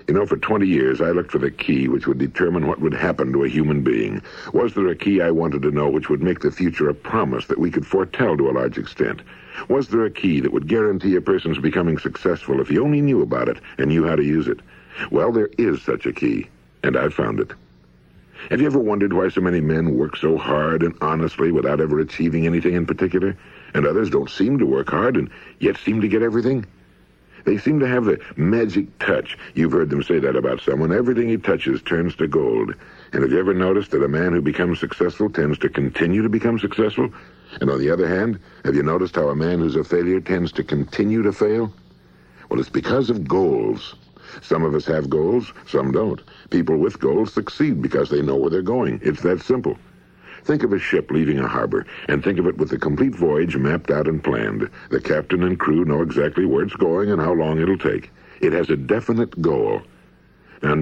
You know, for 20 years, I looked for the key which would determine what would happen to a human being. Was there a key I wanted to know which would make the future a promise that we could foretell to a large extent? Was there a key that would guarantee a person's becoming successful if he only knew about it and knew how to use it? Well, there is such a key, and I've found it. Have you ever wondered why so many men work so hard and honestly without ever achieving anything in particular, and others don't seem to work hard and yet seem to get everything? They seem to have the magic touch. You've heard them say that about someone. Everything he touches turns to gold. And have you ever noticed that a man who becomes successful tends to continue to become successful? And on the other hand, have you noticed how a man who's a failure tends to continue to fail? Well, it's because of goals. Some of us have goals, some don't. People with goals succeed because they know where they're going. It's that simple. Think of a ship leaving a harbor, and think of it with the complete voyage mapped out and planned. The captain and crew know exactly where it's going and how long it'll take. It has a definite goal. Now,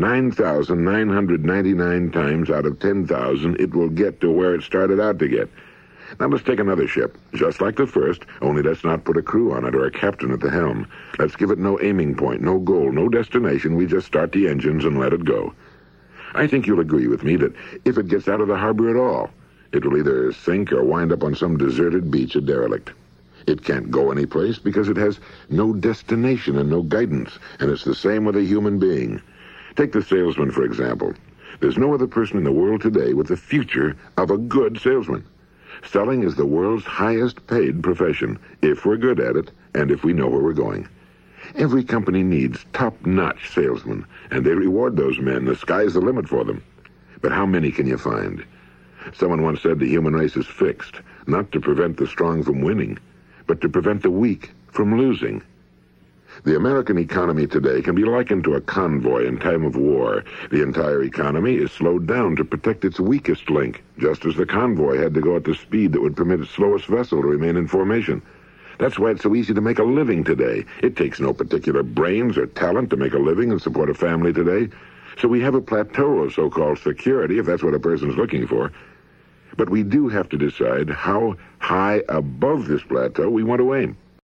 9,999 times out of 10,000, it will get to where it started out to get. Now, let's take another ship, just like the first, only let's not put a crew on it or a captain at the helm. Let's give it no aiming point, no goal, no destination. We just start the engines and let it go. I think you'll agree with me that if it gets out of the harbor at all, it will either sink or wind up on some deserted beach, a derelict. It can't go anyplace because it has no destination and no guidance, and it's the same with a human being. Take the salesman, for example. There's no other person in the world today with the future of a good salesman. Selling is the world's highest paid profession, if we're good at it and if we know where we're going. Every company needs top-notch salesmen, and they reward those men. The sky's the limit for them. But how many can you find? Someone once said the human race is fixed, not to prevent the strong from winning, but to prevent the weak from losing. The American economy today can be likened to a convoy in time of war. The entire economy is slowed down to protect its weakest link, just as the convoy had to go at the speed that would permit its slowest vessel to remain in formation. That's why it's so easy to make a living today. It takes no particular brains or talent to make a living and support a family today. So we have a plateau of so-called security, if that's what a person's looking for. But we do have to decide how high above this plateau we want to aim.